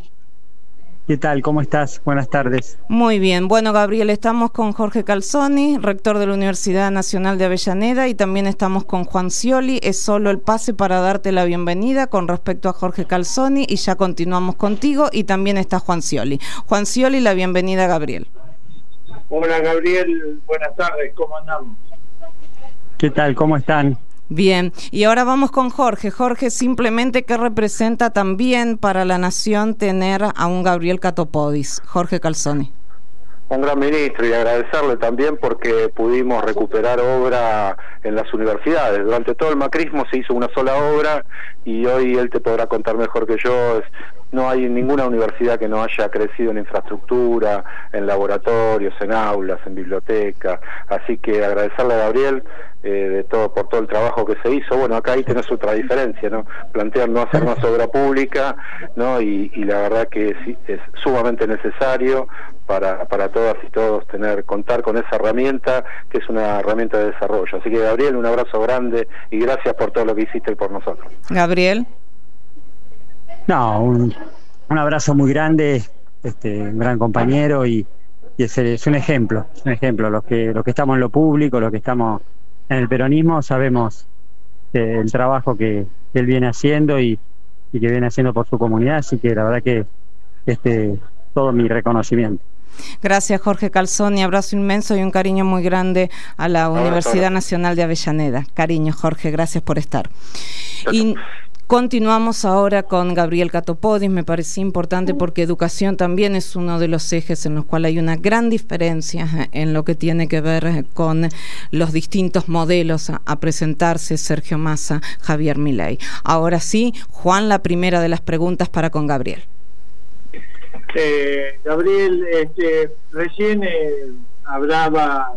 ¿Qué tal? ¿Cómo estás? Buenas tardes. Muy bien. Bueno, Gabriel, estamos con Jorge Calzoni, rector de la Universidad Nacional de Avellaneda, y también estamos con Juan Scioli. Es solo el pase para darte la bienvenida con respecto a Jorge Calzoni, y ya continuamos contigo, y también está Juan Scioli. Juan Scioli, la bienvenida a Gabriel. Hola Gabriel, buenas tardes, ¿cómo andamos? ¿Qué tal? ¿Cómo están? Bien, y ahora vamos con Jorge. Jorge, simplemente, ¿qué representa también para la nación tener a un Gabriel Catopodis? Jorge Calzoni. Un gran ministro, y agradecerle también porque pudimos recuperar obra en las universidades. Durante todo el macrismo se hizo una sola obra, y hoy él te podrá contar mejor que yo, no hay ninguna universidad que no haya crecido en infraestructura, en laboratorios, en aulas, en biblioteca. Así que agradecerle a Gabriel por todo el trabajo que se hizo. Bueno, acá ahí tenés otra diferencia, ¿no? Plantear no hacer más obra pública, ¿no? Y la verdad que sí, es sumamente necesario para todas y todos contar con esa herramienta, que es una herramienta de desarrollo. Así que Gabriel, un abrazo grande y gracias por todo lo que hiciste por nosotros. Gabriel. No, un abrazo muy grande, un gran compañero, y es un ejemplo, los que estamos en lo público, los que estamos en el peronismo, sabemos el trabajo que él viene haciendo y que viene haciendo por su comunidad, así que la verdad que todo mi reconocimiento. Gracias, Jorge Calzoni, abrazo inmenso y un cariño muy grande a la Universidad Nacional de Avellaneda. Cariño, Jorge, gracias por estar. Y continuamos ahora con Gabriel Catopodis. Me parece importante porque educación también es uno de los ejes en los cuales hay una gran diferencia en lo que tiene que ver con los distintos modelos a presentarse: Sergio Massa, Javier Milei. Ahora sí, Juan, la primera de las preguntas para con Gabriel. Gabriel, recién hablaba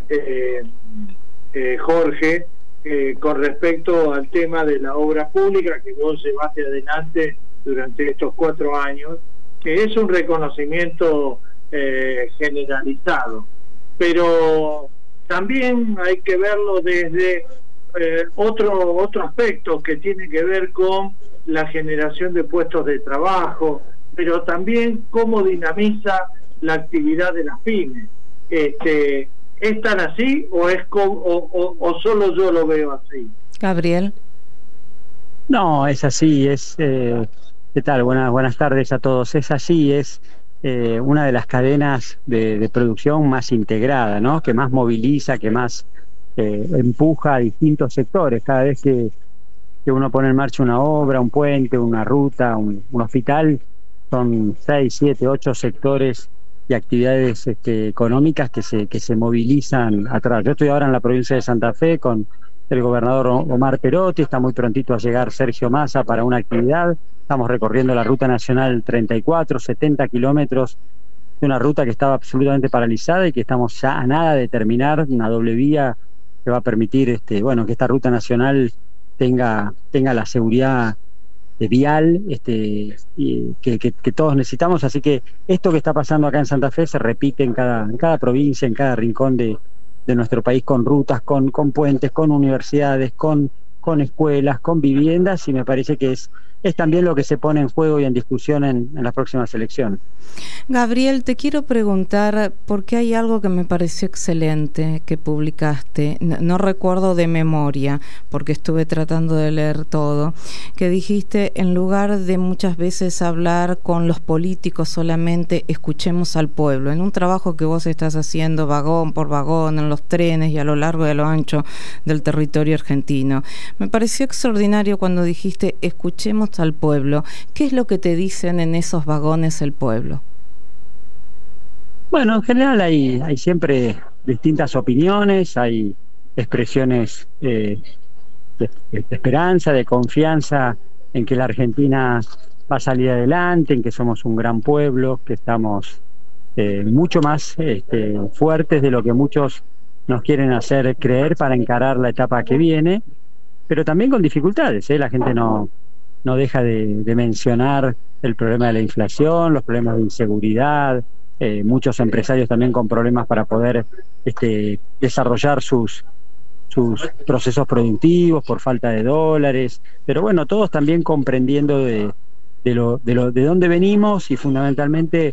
Jorge con respecto al tema de la obra pública que vos llevaste adelante durante estos 4 años, que es un reconocimiento generalizado, pero también hay que verlo desde otro aspecto que tiene que ver con la generación de puestos de trabajo, pero también cómo dinamiza la actividad de las pymes. ¿Es tan así o solo yo lo veo así? Gabriel. No, es así, ¿qué tal? Buenas tardes a todos. Es así, es una de las cadenas de producción más integrada, ¿no? Que más moviliza, que más empuja a distintos sectores. Cada vez que uno pone en marcha una obra, un puente, una ruta, un hospital, son 6, 7, 8 sectores y actividades económicas que se movilizan atrás. Yo estoy ahora en la provincia de Santa Fe con del gobernador Omar Perotti, está muy prontito a llegar Sergio Massa para una actividad. Estamos recorriendo la Ruta Nacional 34, 70 kilómetros de una ruta que estaba absolutamente paralizada y que estamos ya a nada de terminar, una doble vía que va a permitir que esta ruta nacional tenga la seguridad vial que todos necesitamos. Así que esto que está pasando acá en Santa Fe se repite en cada provincia, en cada rincón de nuestro país, con rutas, con puentes, con universidades, con escuelas, con viviendas, y me parece que es también lo que se pone en juego y en discusión en las próximas elecciones. Gabriel, te quiero preguntar, porque hay algo que me pareció excelente que publicaste, no recuerdo de memoria, porque estuve tratando de leer todo, que dijiste, en lugar de muchas veces hablar con los políticos solamente, escuchemos al pueblo, en un trabajo que vos estás haciendo vagón por vagón, en los trenes y a lo largo y a lo ancho del territorio argentino. Me pareció extraordinario cuando dijiste, escuchemos al pueblo. ¿Qué es lo que te dicen en esos vagones el pueblo? Bueno, en general hay siempre distintas opiniones, hay expresiones de esperanza, de confianza en que la Argentina va a salir adelante, en que somos un gran pueblo, que estamos mucho más fuertes de lo que muchos nos quieren hacer creer para encarar la etapa que viene, pero también con dificultades. La gente no deja de mencionar el problema de la inflación, los problemas de inseguridad, muchos empresarios también con problemas para poder desarrollar sus procesos productivos por falta de dólares, pero bueno, todos también comprendiendo de dónde venimos y fundamentalmente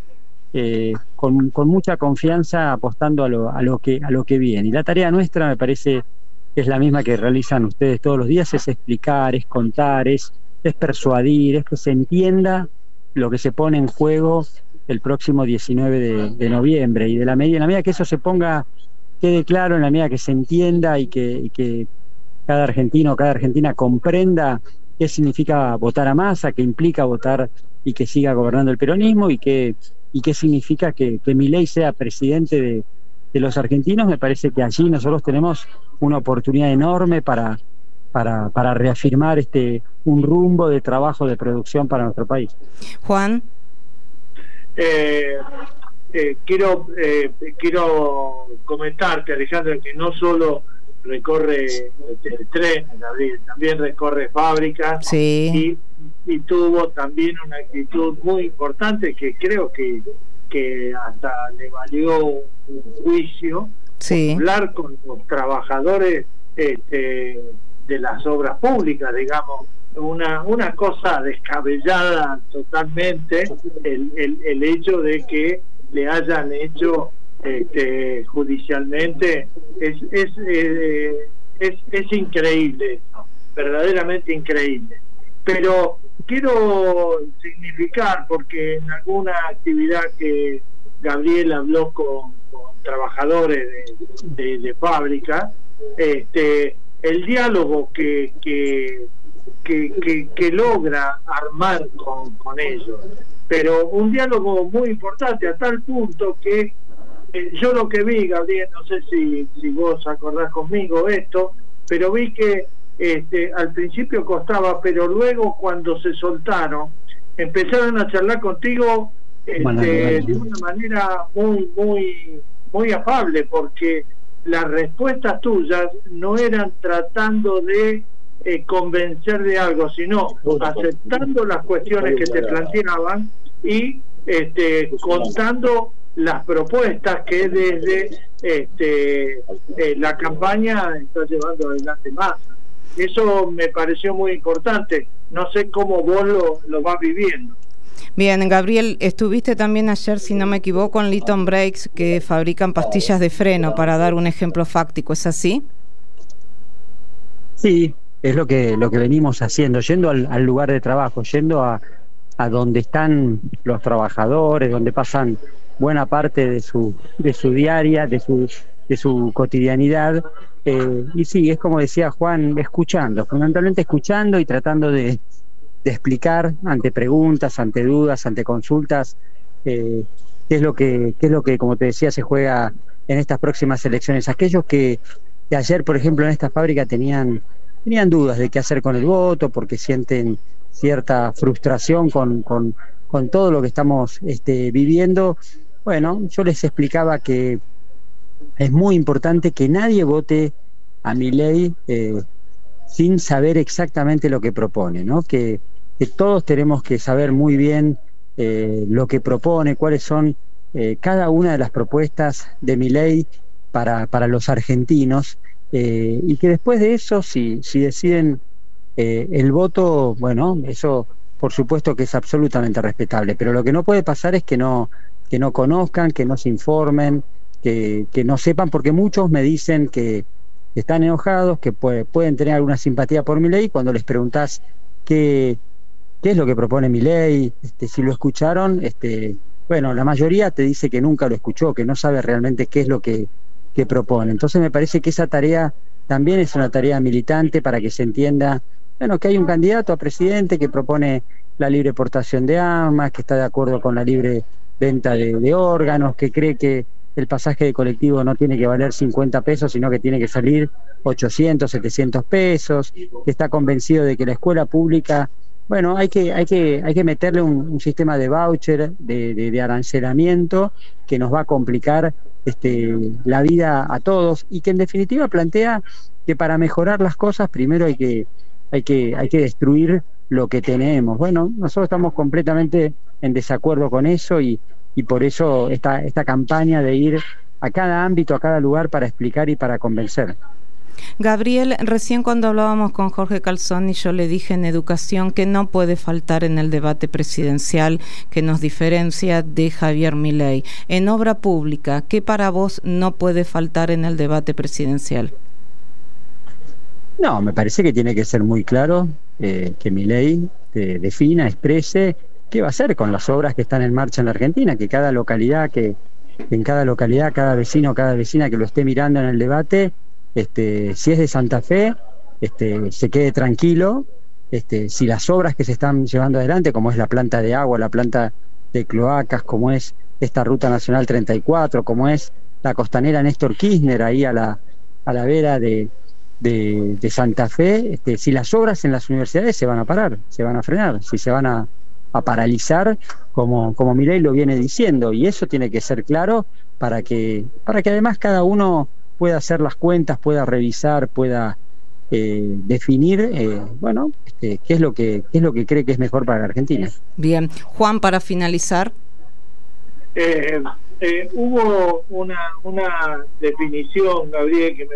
con mucha confianza apostando a lo que viene. Y la tarea nuestra, me parece, es la misma que realizan ustedes todos los días, es explicar, es contar, es persuadir, es que se entienda lo que se pone en juego el próximo 19 de noviembre, y en la medida que eso quede claro, en la medida que se entienda y que cada argentino o cada argentina comprenda qué significa votar a Massa, qué implica votar y que siga gobernando el peronismo, y qué significa que Milei sea presidente de los argentinos, me parece que allí nosotros tenemos una oportunidad enorme para reafirmar un rumbo de trabajo, de producción para nuestro país. Juan. Quiero comentarte, Alejandro, que no solo recorre el tren, Gabriel, también recorre fábricas, sí, y tuvo también una actitud muy importante que creo que hasta le valió un juicio, sí, hablar con los trabajadores de las obras públicas, digamos, una cosa descabellada totalmente el hecho de que le hayan hecho judicialmente. Es increíble eso, verdaderamente increíble. Pero quiero significar, porque en alguna actividad que Gabriel habló con trabajadores de fábrica, el diálogo que logra armar con ellos, pero un diálogo muy importante, a tal punto que yo lo que vi, Gabriel, no sé si vos acordás conmigo esto, pero vi que al principio costaba, pero luego cuando se soltaron empezaron a charlar contigo de una manera muy afable, porque las respuestas tuyas no eran tratando de convencer de algo, sino aceptando las cuestiones que te planteaban y contando las propuestas que desde la campaña está llevando adelante Massa. Eso me pareció muy importante. No sé cómo vos lo vas viviendo. Bien, Gabriel, estuviste también ayer, si no me equivoco, en Litton Brakes, que fabrican pastillas de freno, para dar un ejemplo fáctico, ¿es así? Sí, es lo que venimos haciendo, yendo al lugar de trabajo, yendo a donde están los trabajadores, donde pasan buena parte de su diaria, de su cotidianidad, y sí, es como decía Juan, escuchando, fundamentalmente escuchando y tratando de explicar ante preguntas, ante dudas, ante consultas, qué es lo que, como te decía, se juega en estas próximas elecciones. Aquellos que que ayer, por ejemplo, en esta fábrica tenían dudas de qué hacer con el voto, porque sienten cierta frustración con todo lo que estamos viviendo. Bueno, yo les explicaba que es muy importante que nadie vote a Milei sin saber exactamente lo que propone, ¿no? Que todos tenemos que saber muy bien lo que propone, cuáles son cada una de las propuestas de Milei para los argentinos, y que después de eso, si deciden el voto, bueno, eso por supuesto que es absolutamente respetable, pero lo que no puede pasar es que no conozcan, que no se informen, que no sepan, porque muchos me dicen que están enojados, que pueden tener alguna simpatía por Milei. Cuando les preguntás qué es lo que propone Milei, si lo escucharon, bueno, la mayoría te dice que nunca lo escuchó, que no sabe realmente qué es lo que propone. Entonces me parece que esa tarea también es una tarea militante para que se entienda, bueno, que hay un candidato a presidente que propone la libre portación de armas, que está de acuerdo con la libre venta de órganos, que cree que el pasaje de colectivo no tiene que valer 50 pesos, sino que tiene que salir 800, 700 pesos, que está convencido de que la escuela pública, bueno, hay que meterle un sistema de voucher, de arancelamiento, que nos va a complicar la vida a todos, y que en definitiva plantea que para mejorar las cosas primero hay que destruir lo que tenemos. Bueno, nosotros estamos completamente en desacuerdo con eso, y por eso esta campaña de ir a cada ámbito, a cada lugar para explicar y para convencer. Gabriel, recién cuando hablábamos con Jorge Calzoni, yo le dije en educación que no puede faltar en el debate presidencial que nos diferencia de Javier Milei. En obra pública, ¿qué para vos no puede faltar en el debate presidencial? No, me parece que tiene que ser muy claro que Milei defina, exprese qué va a hacer con las obras que están en marcha en la Argentina, que cada localidad, cada vecino, cada vecina que lo esté mirando en el debate, si es de Santa Fe, se quede tranquilo. Si las obras que se están llevando adelante, como es la planta de agua, la planta de cloacas, como es esta Ruta Nacional 34, como es la costanera Néstor Kirchner, ahí a la vera de Santa Fe, si las obras en las universidades se van a parar, se van a frenar, si se van a paralizar, como Milei lo viene diciendo, y eso tiene que ser claro para que además cada uno pueda hacer las cuentas, pueda revisar, pueda definir, qué es lo que cree que es mejor para la Argentina. Bien, Juan, para finalizar. Hubo una definición, Gabriel, que me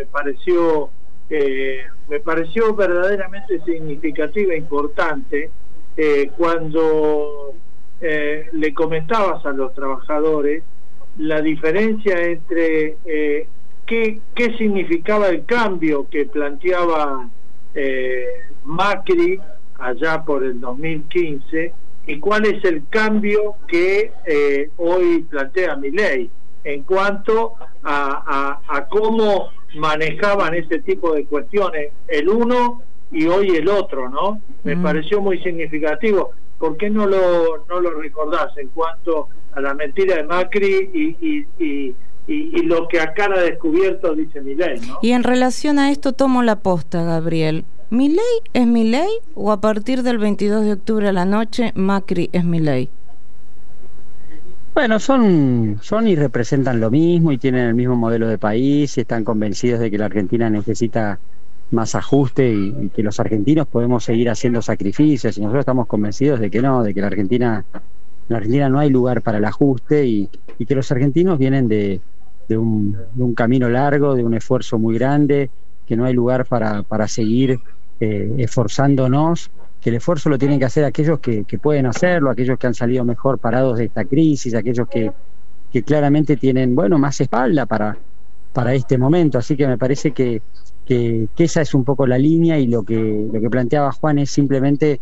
pareció verdaderamente significativa e importante, cuando le comentabas a los trabajadores la diferencia entre qué significaba el cambio que planteaba Macri allá por el 2015 y cuál es el cambio que hoy plantea Milei en cuanto a cómo manejaban ese tipo de cuestiones el uno y hoy el otro, ¿no? Me pareció muy significativo. ¿Por qué no lo recordás en cuanto a la mentira de Macri y lo que a cara descubierto dice Milei, ¿no? Y en relación a esto tomo la posta, Gabriel. ¿Milei es Milei o a partir del 22 de octubre a la noche Macri es Milei? Bueno, son y representan lo mismo y tienen el mismo modelo de país y están convencidos de que la Argentina necesita más ajuste y que los argentinos podemos seguir haciendo sacrificios, y nosotros estamos convencidos de que no, de que en la Argentina no hay lugar para el ajuste y que los argentinos vienen de un camino largo, de un esfuerzo muy grande, que no hay lugar para seguir esforzándonos, que el esfuerzo lo tienen que hacer aquellos que pueden hacerlo, aquellos que han salido mejor parados de esta crisis, aquellos que claramente tienen, más espalda para este momento. Así que me parece que esa es un poco la línea, y lo que planteaba Juan es simplemente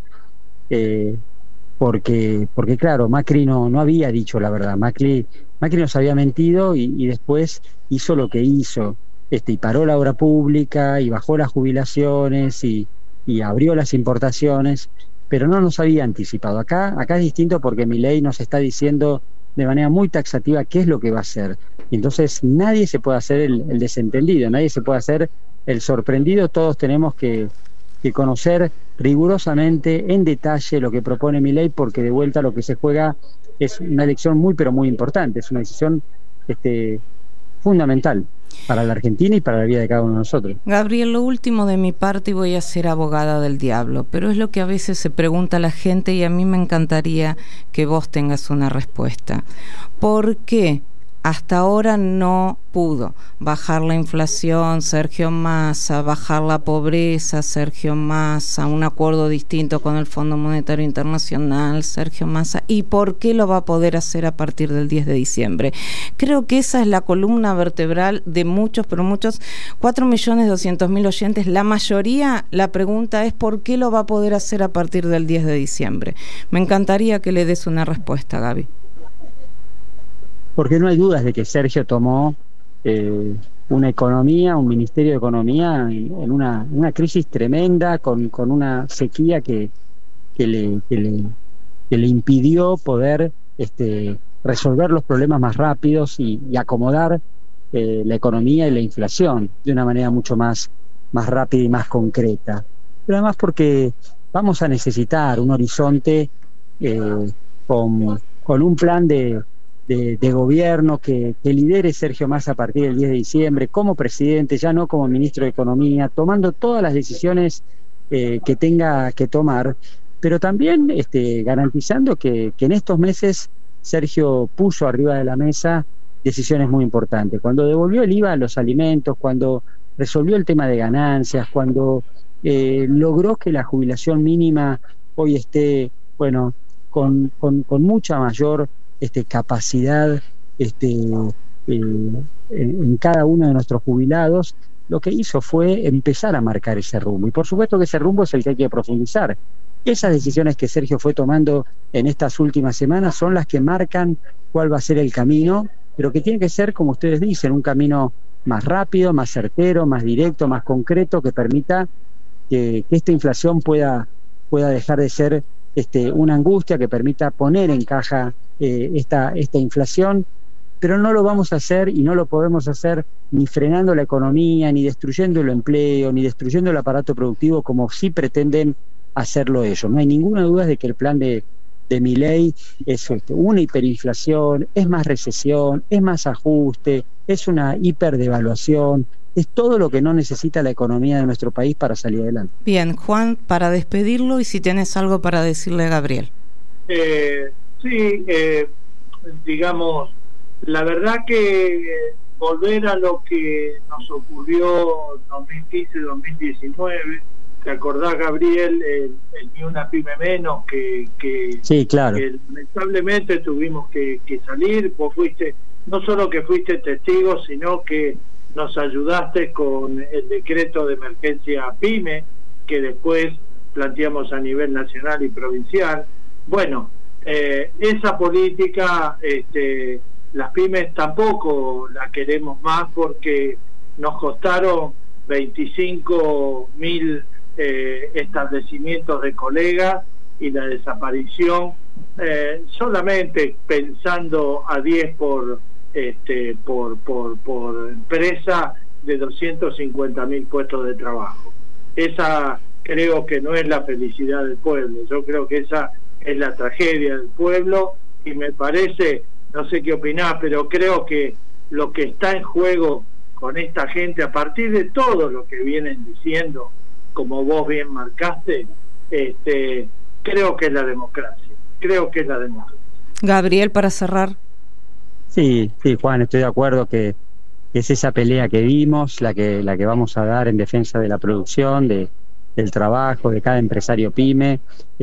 porque claro, Macri no había dicho la verdad. Macri nos había mentido y después hizo lo que hizo, y paró la obra pública y bajó las jubilaciones y abrió las importaciones, pero no nos había anticipado. Acá es distinto porque Milei nos está diciendo de manera muy taxativa qué es lo que va a hacer. Y entonces nadie se puede hacer el desentendido, nadie se puede hacer el sorprendido. Todos tenemos que conocer rigurosamente, en detalle, lo que propone Milei, porque de vuelta lo que se juega es una elección muy, pero muy importante, es una decisión fundamental para la Argentina y para la vida de cada uno de nosotros. Gabriel, lo último de mi parte, y voy a ser abogada del diablo, pero es lo que a veces se pregunta la gente y a mí me encantaría que vos tengas una respuesta. ¿Por qué hasta ahora no pudo bajar la inflación Sergio Massa, bajar la pobreza Sergio Massa, un acuerdo distinto con el Fondo Monetario Internacional Sergio Massa, y por qué lo va a poder hacer a partir del 10 de diciembre? Creo que esa es la columna vertebral de muchos, pero muchos, 4.200.000 oyentes. La mayoría, la pregunta es ¿por qué lo va a poder hacer a partir del 10 de diciembre? Me encantaría que le des una respuesta, Gaby. Porque no hay dudas de que Sergio tomó una economía, un Ministerio de Economía en una crisis tremenda, con una sequía que le impidió poder resolver los problemas más rápidos y acomodar la economía y la inflación de una manera mucho más rápida y más concreta. Pero además porque vamos a necesitar un horizonte con un plan de gobierno que lidere Sergio Massa a partir del 10 de diciembre, como presidente, ya no como ministro de Economía, tomando todas las decisiones que tenga que tomar, pero también garantizando que en estos meses Sergio puso arriba de la mesa decisiones muy importantes. Cuando devolvió el IVA a los alimentos, cuando resolvió el tema de ganancias, cuando logró que la jubilación mínima hoy esté, con mucha mayor capacidad en cada uno de nuestros jubilados, lo que hizo fue empezar a marcar ese rumbo. Y por supuesto que ese rumbo es el que hay que profundizar. Esas decisiones que Sergio fue tomando en estas últimas semanas son las que marcan cuál va a ser el camino, pero que tiene que ser, como ustedes dicen, un camino más rápido, más certero, más directo, más concreto, que permita que esta inflación pueda dejar de ser una angustia, que permita poner en caja esta inflación, pero no lo vamos a hacer y no lo podemos hacer ni frenando la economía, ni destruyendo el empleo, ni destruyendo el aparato productivo como sí pretenden hacerlo ellos. No hay ninguna duda de que el plan de Milei es una hiperinflación, es más recesión, es más ajuste, es una hiperdevaluación, es todo lo que no necesita la economía de nuestro país para salir adelante. Bien, Juan, para despedirlo, y si tenés algo para decirle a Gabriel. Sí, digamos, la verdad que volver a lo que nos ocurrió 2015-2019, ¿te acordás, Gabriel? El Ni Una Pyme Menos, que sí, claro, que lamentablemente tuvimos que salir. Vos no solo que fuiste testigo, sino que nos ayudaste con el decreto de emergencia PYME, que después planteamos a nivel nacional y provincial. Bueno, esa política, las pymes tampoco la queremos más, porque nos costaron 25.000 establecimientos de colegas, y la desaparición, solamente pensando a 10 por empresa, de 250.000 puestos de trabajo. Esa creo que no es la felicidad del pueblo. Yo creo que esa es la tragedia del pueblo, y me parece, no sé qué opinás, pero creo que lo que está en juego con esta gente, a partir de todo lo que vienen diciendo, como vos bien marcaste, creo que es la democracia. Gabriel, para cerrar. Sí, Juan, estoy de acuerdo que es esa pelea que vimos, la que vamos a dar en defensa de la producción, del trabajo, de cada empresario pyme,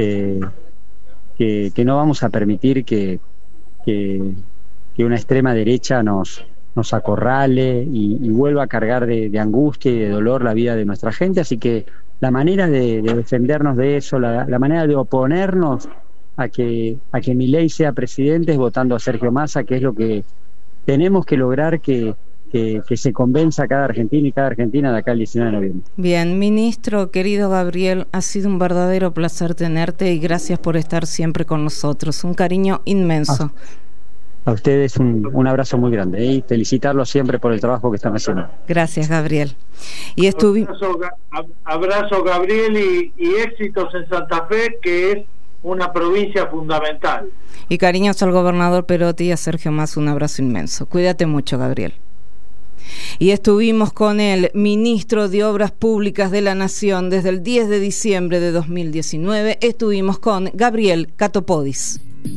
que no vamos a permitir que una extrema derecha nos acorrale y vuelva a cargar de angustia y de dolor la vida de nuestra gente. Así que la manera de defendernos de eso, la manera de oponernos a que Milei sea presidente, es votando a Sergio Massa, que es lo que tenemos que lograr que se convenza a cada argentino y cada argentina de acá el 19 de noviembre. Bien, ministro, querido Gabriel, ha sido un verdadero placer tenerte y gracias por estar siempre con nosotros. Un cariño inmenso. A ustedes un abrazo muy grande y felicitarlos siempre por el trabajo que están haciendo. Gracias, Gabriel. Y abrazo, Gabriel, y éxitos en Santa Fe, que es una provincia fundamental. Y cariños al gobernador Perotti y a Sergio Massa, un abrazo inmenso. Cuídate mucho, Gabriel. Y estuvimos con el ministro de Obras Públicas de la Nación desde el 10 de diciembre de 2019. Estuvimos con Gabriel Catopodis.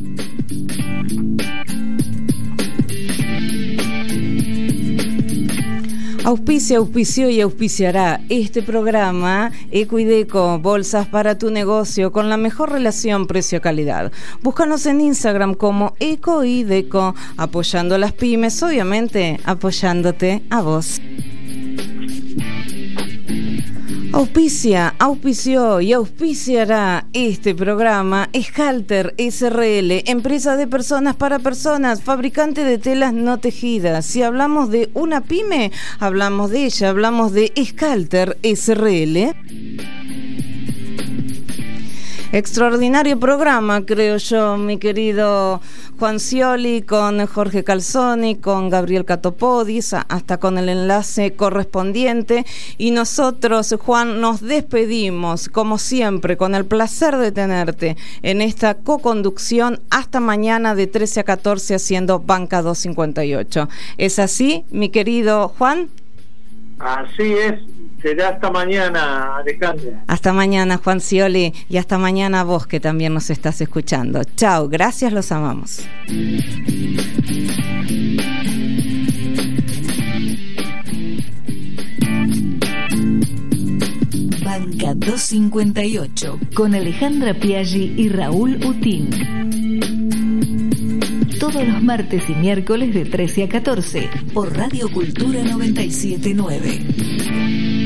Auspició y auspiciará este programa Ecoideco, bolsas para tu negocio con la mejor relación precio-calidad. Búscanos en Instagram como Ecoideco, apoyando a las pymes, obviamente apoyándote a vos. Auspició y auspiciará este programa Scalter SRL, empresa de personas para personas, fabricante de telas no tejidas. Si hablamos de una pyme, hablamos de ella, hablamos de Scalter SRL. Extraordinario programa, creo yo, mi querido Juan Scioli, con Jorge Calzoni, con Gabriel Catopodis, hasta con el enlace correspondiente. Y nosotros, Juan, nos despedimos, como siempre, con el placer de tenerte en esta coconducción hasta mañana de 13 a 14 haciendo Banca 258. ¿Es así, mi querido Juan? Así es. Será hasta mañana, Alejandra. Hasta mañana, Juan Scioli, y hasta mañana vos que también nos estás escuchando. Chao, gracias, los amamos. Banca 258 con Alejandra Piaggi y Raúl Utín. Todos los martes y miércoles de 13 a 14 por Radio Cultura 97.9.